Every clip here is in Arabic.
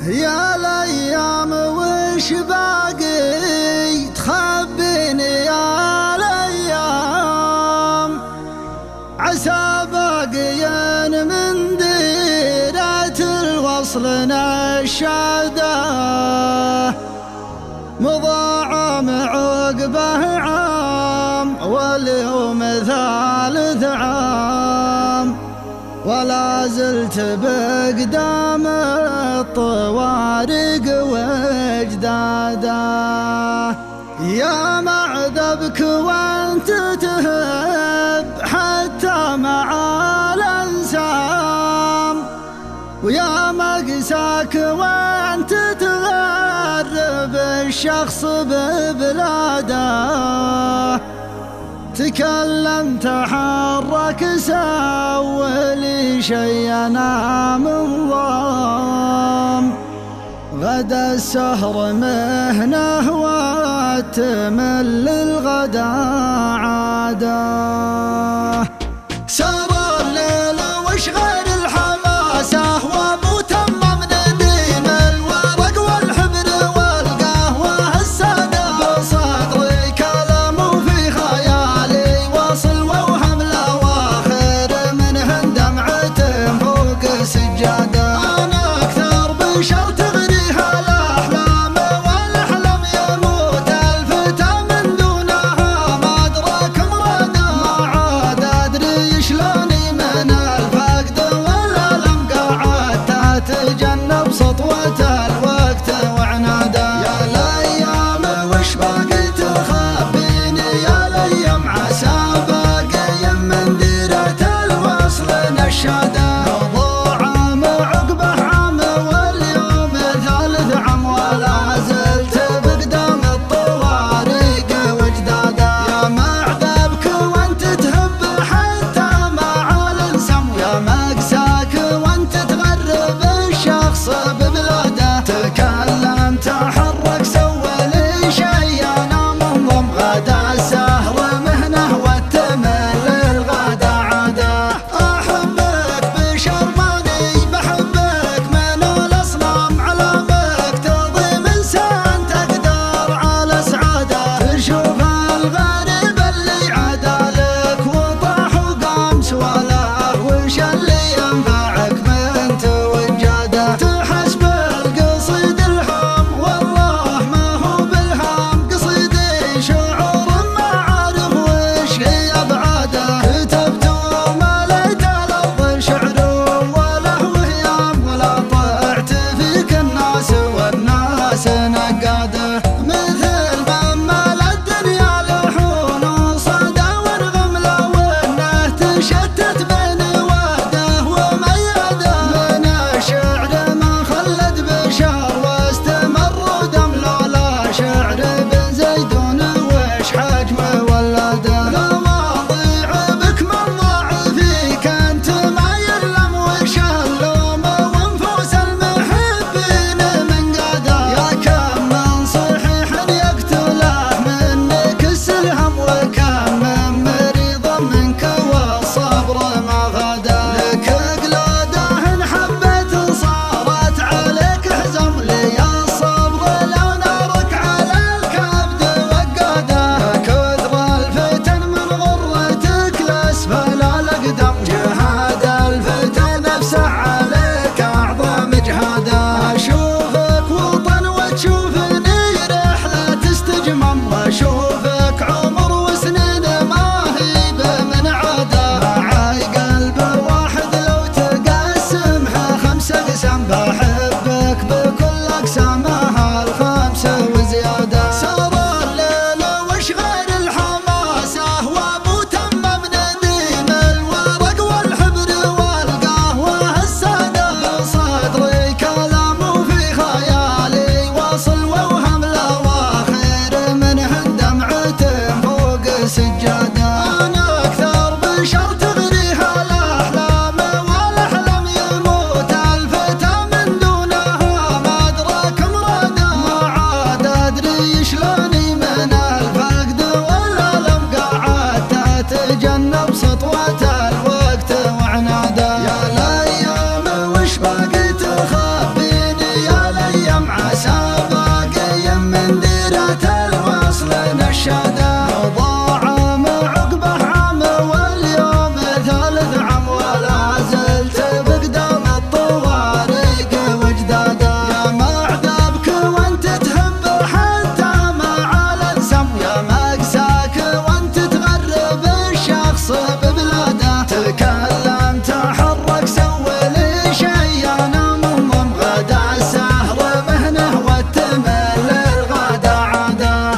يا الايام وش باقي تخبيني يا الايام، عسى باقيا من ديرة الوصل نشاده، مضى عام عقبه عام واليوم ثالث عام، ولا زلت بقدام الطوارق وجداده. يا معذبك وانت تهب حتى مع الانسام، ويا مقساك وانت تغرب الشخص ببلاده. تكلم تحرك سولي شي انا منظم، غدا السهر مهنه وتمل الغدا عاده. سار الليل واشغل الحماسه ومتمم نديم الورق والحبر والقهوه الساده، بصدري كلام وفي خيالي وصل ووهم الاواخر منهن دمعة فوق سجاده. انا اكثر بشر تغريها الاحلام والاحلام يموت الفتى من دونها، ما ادراك مراده ما عاد ادري شلوني من الفقد والالم قعدت اتجنب سطوه الوقت وعناده. يا الايام وش باقي تخبيني يا الايام، عسى باقي من ديرة الوصل نشاده، مضى عام عقبه عام واليوم ثالث عام، ولا زلت بقدام الطوارق وجداده. يا معذبك وانت تهب حتى مع الانسام، ويا مقساك وانت تغرب الشخص ببلاده. تكلم تحرك سولي شي انا منظم، غدا السهر مهنه وتمل الغدا عاده. احبك بشرماني بحبك من الاصنام، على مقتضي من سان تقدر على سعاده. تشوف الغريب اللي عدالك وطاح وقام سواله، وش اللي ينفعك من توجاده. تحس بالقصيد الهام والله ما هو بالهام، قصيدي شعور ما عارف وش هي ابعاده. كتبت ومليت الارض شعر وله وهيام، ولا طعت فيك الناس والناس نقاده. مثل ما مال الدنيا لحون وصدى ونغم لو انه تشتت بين وده ومياده. من الشعر ما خلد بشر واستمر ودم، لولا شعر بن زيدون وش حجمه ولاده. المواضيع بك من ضاع فيك انت ما يلم، وش اللوم ونفوس المحبين من قاده. يا كم من صحيح يقتله منك السلهم، وكم من مريض منك والصبر ما غدا. لك قلاده ان حبيت صارت عليك حزم، لي الصبر لو نارك على الكبد وقاده. كثر الفتن من غرتك لاسفل الاقدام، جهاد الفتى نفسه عليك اعظم جهاده. اشوفك وطن وتشوفني رحله تستجمم، واشوفك عمر وسنين ما هي بمن عاده. معاي قلب واحد لو تقسمها 5 اقسام، بحبك بكل اقسامها الخمسه وزياده. سار الليل واشغل الحماسه ومتمم نديم الورق والحبر والقهوه الساده، بصدري كلام وفي خيالي وصل ووهم الاواخر منهن دمعة فوق سجاده. انا اكثر بشر تغريها الاحلام والاحلام يموت الفتى من دونها، ما ادراك مراده ما عاد ادري شلوني من الفقد والالم قعدت اتجنب سطوه الوقت وعناده. يا الايام وش باقي تخبيني يا بالشادة ضاع عام عقبه عام واليوم ثالث عام ولا زلت بقدام الطوارق وجداده يا معذبك وانت تهب حتى مع الانسام يا مقساك وانت تغرب الشخص ببلاده تكلم تحرك سوي لي شي انا مهمم غدا السهر مهنه والتمل الغدا عاده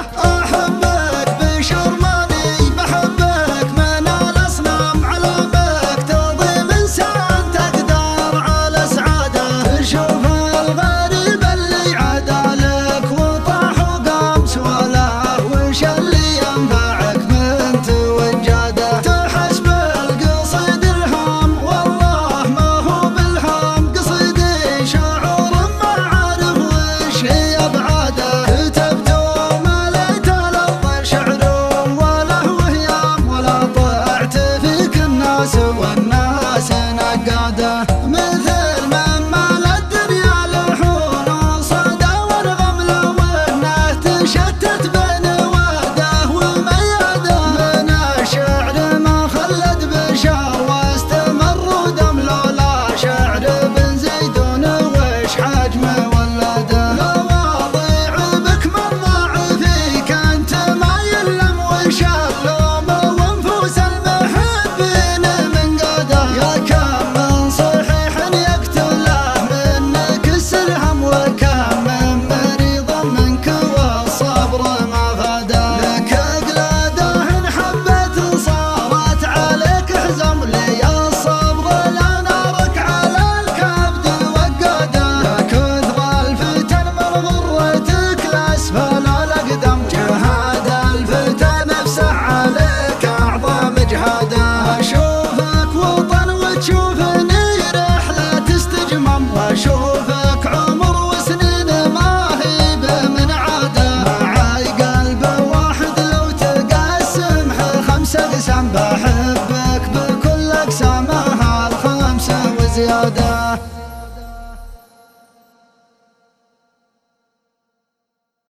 احبك بشر ماني بحبك من الاصنام علمك تضيم انسان تقدر على سعاده شوف الغريب اللي عدالك وطاح وقام سواله وش اللي ينفعك من توجاده تحس بالقصيد الهام والله ما هو بالهام قصيدي شعور ما عارف وش هي ابعاده كتبته ما ليت لظى شعر وله وهيام ولا طلعت فيك الناس والناس نقاده مثل من مال الدنيا لحون وصدى والغمله وانه تشتت بين واده ومياده من الشعر ما خلد بشار واستمر دم لولا شعر بن زيدون وش حجمه ولاده لواضيع بك من ضاع فيك انت ما يلم وش اللوم وانفوس المحبين من قاده يا كم من صحيح يقتله منك السلهم وكم من مريض منك والصبر ما غدا لك اقلاده ان حبت صارت عليك حزم لي الصبر لا نارك على الكبد وقاده يا كثر الفتن من غرتك لاسفل الاقدم جهاد الفتى نفسه عليك اعظم جهاده اشوفك وطن وتشوفني رحله تستجمم واشوفك عمر وسنين ما هي من عاده معاي قلب واحد لو تقسمه 5 اقسام بحبك بكل اقسامها الخمسه وزياده